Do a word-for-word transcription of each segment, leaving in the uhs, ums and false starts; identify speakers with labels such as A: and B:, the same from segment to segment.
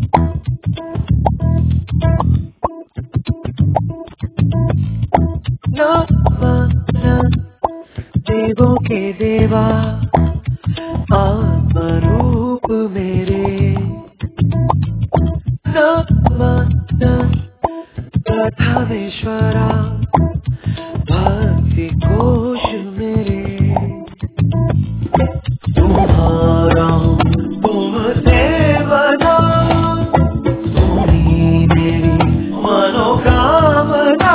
A: देवों के देवा आत्मरूप मेरे, नमन प्रथमेश्वरा भक्ति कोश मेरे। तुम्हारा तुमसे बना, तुम्ही मेरी मनोकामना।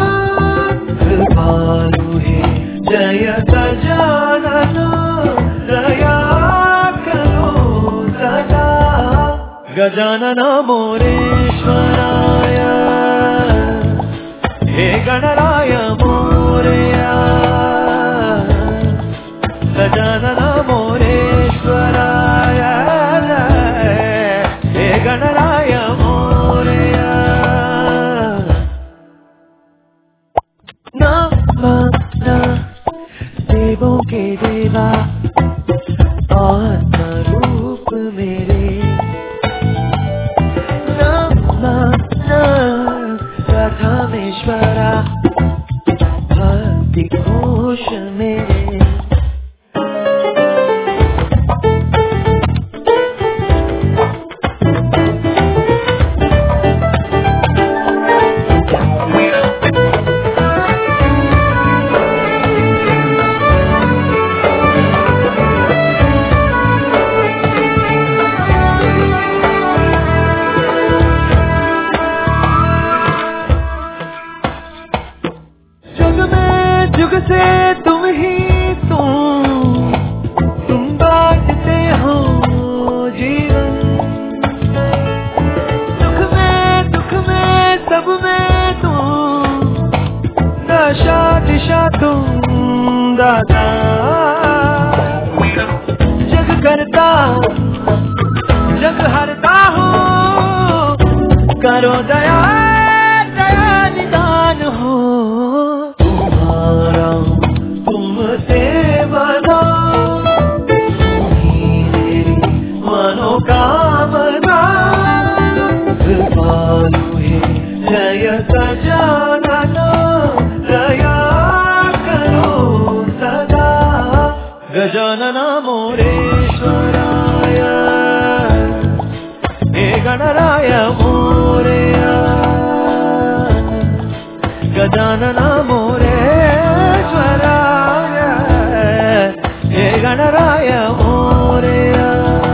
A: कृपालु है जय गजानन, दया करो सदा। गजानन मोरेश्वराय, हे गणराय मोरया। गजानन मोरेश्वराय, हे गणराय मोरया। नमः देवों के देवा आत्मरूप मेरे, नमः प्रथमेश्वरा भक्ति कोश मेरे। जुग से तुम ही तुम तुम बांटते हो जीवन। सुख में दुख में सब में तुम, दशा दिशा तुम दाता। जग करता जग हरता हो, करो दया दया निदान हो। तुमसे बना, तुम्ही मेरी मनोकामना। कृपालु है जय गजानन, दया करो सदा। गजानन मोरेश्वराय, हे गणराय मोरया। गजानन मोरेश्वराय, हे गणराय मोरया।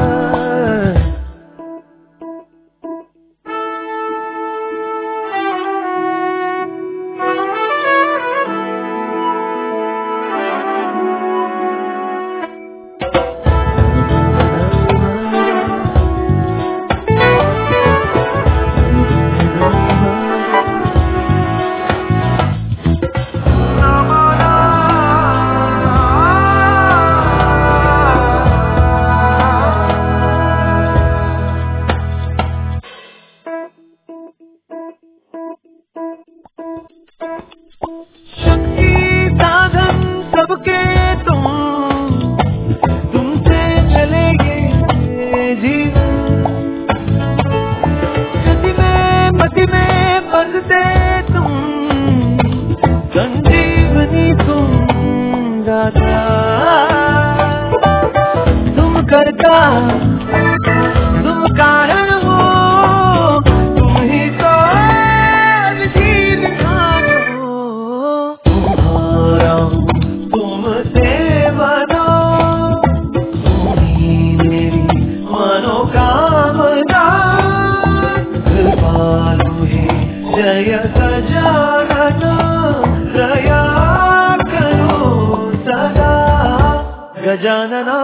A: तुम करता तुम कारण हो, तुम ही तो विधि विधान हो। तुम्हारा तुमसे बना, तुम्ही मेरी मनोकामना। कृपालु है जय गजानन, दया करो सदा। गजानन